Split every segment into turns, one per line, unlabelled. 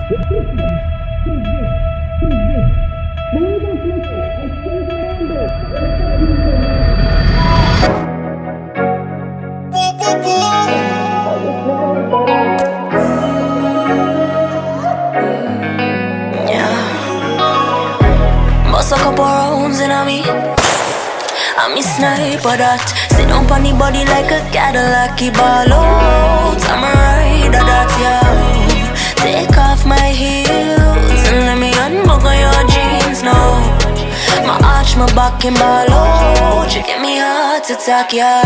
Bust a couple rounds in on me. I'm a sniper that sit down on the body like a Cadillac. He ball out, I'm a rider that, yeah. Take off my heels and let me unbuckle your jeans now. My arch, my back and ball out. You give me a heart attack, yeah.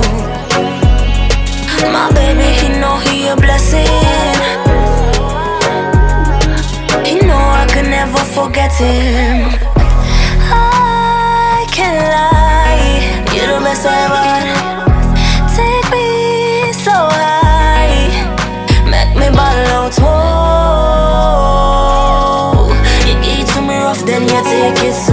My baby, he know he a blessing. He know I could never forget him. I can't lie, you're the best ever. Take me so high, make me ball out, whoa. You give it to me rough, then you take it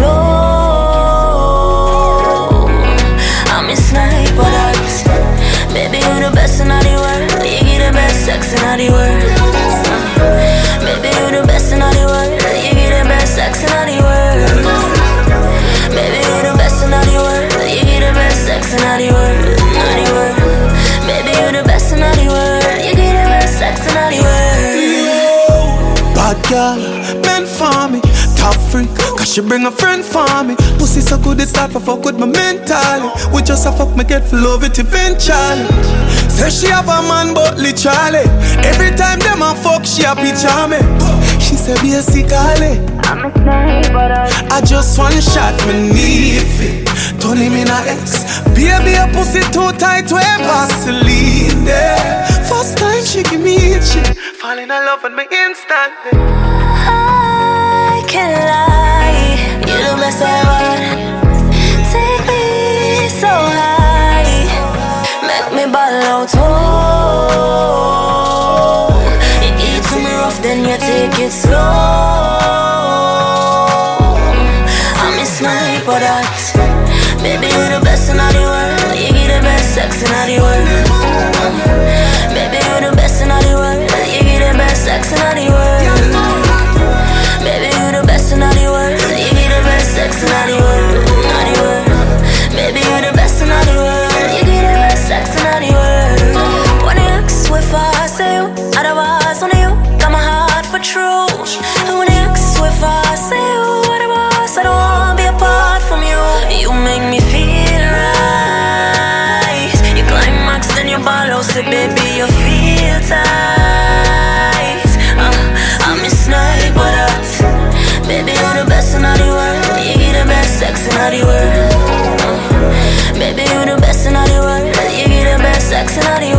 slow. I'm a sniper that, baby, you're the best in the world. You give the best sex in the world. Baby, you're the best in the world. You give the best sex in the world. Baby, you're the best in the world. You give the best sex in the world. Baby, you're the best in the world. You give the best sex in the world.
Bad girl, meant for me. Top freak, cause she bring a friend for me. Pussy so good it start for fuck with my mentally. We just a fuck me get full of it eventually. Say she have a man but literally every time them a fuck she a picture me. She say be a sickly.
I'm a sniper.
I just one shot me need it. Turn him in a X. Baby a pussy too tight where Vaseline there. First time she give me it shit. Fall in love with me instantly.
I can't lie, you're the best ever. Take me so high, make me ball out, whoa. You give it to me rough, then you take it slow. I'm a sniper that, baby, you're the best in the world. You give the best sex in the world. Baby, you're the best in the world. You give the best sex in the world. Baby, you're the best in the world. You give the best sex in the world. Baby, you're the best in the world. You give the best sex in the world. When you ask if I say you, otherwise only you got my heart for true. And when you ask if I say you, otherwise I don't wanna be apart from you. You make me feel right. You climax, then you ball out, say baby you feel tight. I'm a sniper that, baby you're the best in the world. You give the best sex in the world. Baby you're the best in the world. You give the best sex in the world.